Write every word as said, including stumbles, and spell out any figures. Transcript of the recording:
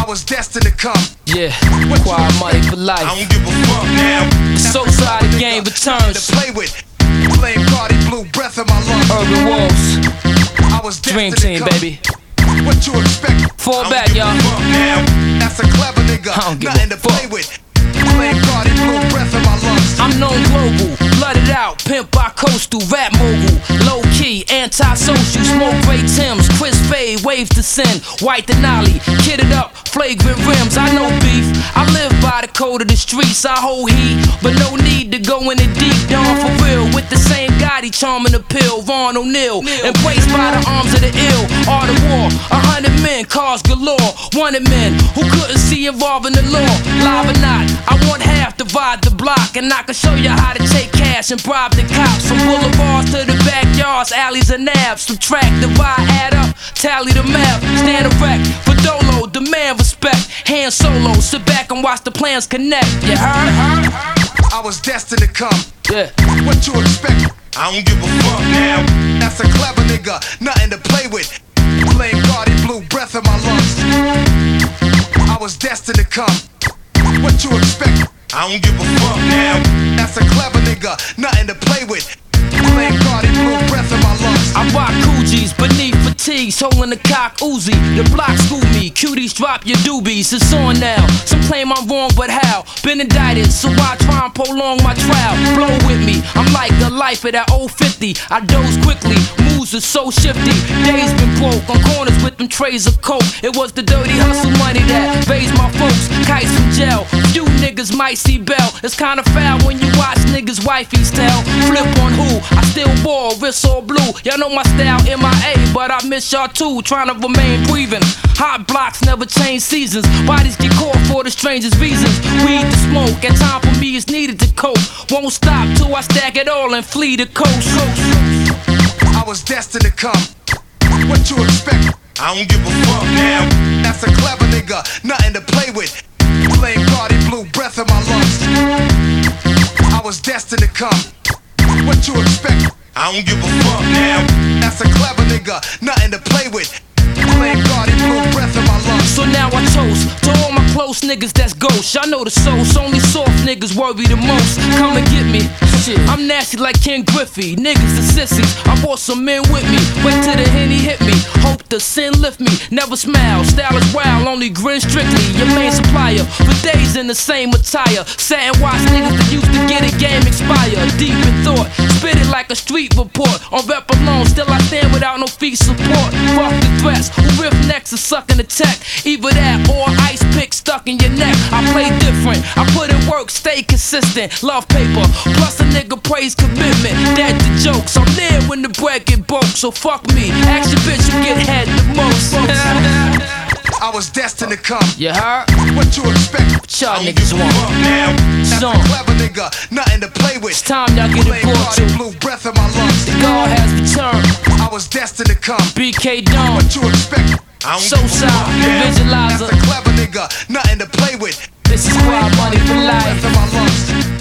I was destined to come. Yeah, quiet money for life. I don't give a fuck now. The soul side of the game returns. To play with. Flame Cardi, blue breath in my lungs. Urban Wolves. I was Dream destined Team, to come. baby. What you expect? Fall back, y'all. That's a clever nigga. I don't give Nothing a to play fuck. with. Flame Cardi, blue breath in my lungs. I'm known global, blooded out, pimp by coastal, rap mogul, low key, anti-social, smoke gray Timbs, Chris Fade, waves to sin, white Denali, kitted up, flagrant rims. I know beef, I live by the code of the streets. I hold heat, but no need to go in it deep. Down for real, with the same Gotti charming appeal. Ron O'Neal, embraced by the arms of the ill. Art of war, a hundred men, cars galore. Wanted men who couldn't see involving the law. Live or not, I want half, divide the block, and I can show you how to take cash and bribe the cops. From boulevards to the backyards, alleys and nabs. Subtract, divide, add up, tally the math. Stand erect for Dolo, demand respect. Hand solo, sit back and watch the plans connect. You heard? I was destined to come. Yeah. What you expect? I don't give a fuck now. That's a clever nigga, nothing to play with. Flame Cardi, blue breath in my lungs. I was destined to come. What you expect? I don't give a fuck now. That's a clever nigga, nothing to play with. Flame Cardi, blue breath in my lungs. I rock Coogis beneath fatigues, holding the cock Uzi. The block school me, cuties drop your doobies. It's on now. Some claim I'm wrong, but how? Been indicted, so I try and prolong my trial. Blow with me, I'm like the life of that old fifty. I doze quickly, moves are so shifty. Days been broke on corners with them trays of coke. It was the dirty hustle money that raised my folks. Kites from jail, few niggas might see Bell. It's kinda foul when you watch niggas' wifeys tell. Flip on who? I still ball, wrist all blue. Y'all know my style, M I A, but I miss y'all too. Trying to remain breathing. Hot blocks never change seasons. Bodies get caught for the strangest reasons. Weed to smoke, and time for me is needed to cope. Won't stop till I stack it all and flee the coast. I was destined to come. What you expect? I don't give a fuck now. That's a clever nigga, nothing to play with. Flame Cardi, blue breath in my lungs. I was destined to come. What you expect? I don't give a fuck now. That's a clever nigga, nothing to play with. Flame Cardi, blue breath in my lungs. So now I toast to all my close niggas that's ghosts. Y'all know the sauce, only soft niggas worry the most. Come and get me. Shit, I'm nasty like Ken Griffey. Niggas are sissies, I brought some men with me. Wait till the Henny hit me, hope the sin lift me. Never smile, style is wild, only grin strictly. Your main supplier, for days in the same attire. Sat and watch niggas that used to get a game expire. Deep in thought, spit it like a street report. On rep alone, still I stand without no feet support. Fuck the threats, who riff next and sucking the tech. Either that or ice pick stuck in your neck. I play different, I put in work, stay consistent. Love paper, plus a nigga praise commitment. That's the jokes, I'm there when the bread get broke. So fuck me, ask your bitch who get head the most. I was destined to come. You heard? What you expect? What y'all niggas want? Now, that's Son. a clever nigga, nothing to play with. It's time y'all get it Flame brought Cardi, to. blue breath in my lungs. God has returned. I was destined to come. B K Dawn, What you expect? I don't So give a Side, fuck the now. Visualizer. That's a clever nigga, nothing to play with. This is Quiet Money for Blue life. breath in my lungs.